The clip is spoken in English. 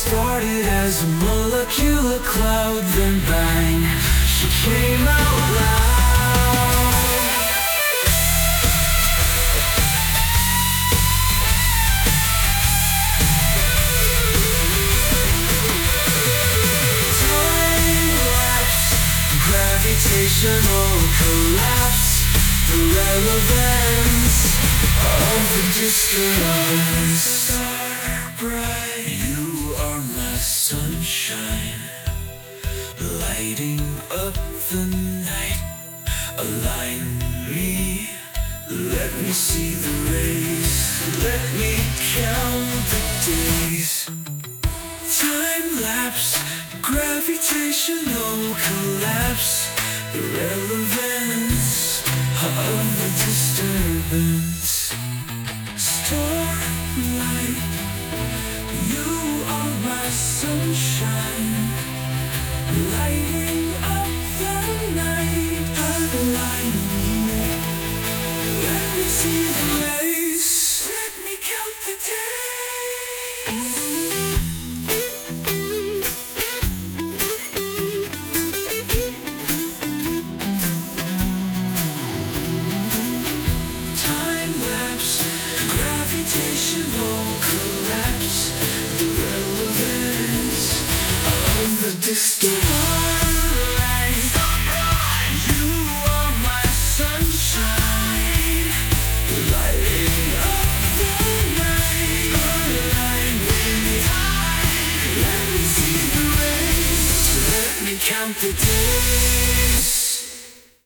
started as a molecular cloud, then bang, she came out loud. Time lapse, gravitational collapse, the relevance of the disturbance. Star bright, you are my sunshine, lighting up the night. Align me, let me see the rays, let me count the days. Time lapse, gravitational collapse, the relevance of the disturbance. Starlight, you are my sunshine, lighting up the night. Align me, let me see the rays, let me count the days. Time lapse, gravitational collapse, the relevance of the distant. You are my sunshine, lighting up the night. Align me, let me see the rays, let me count the days.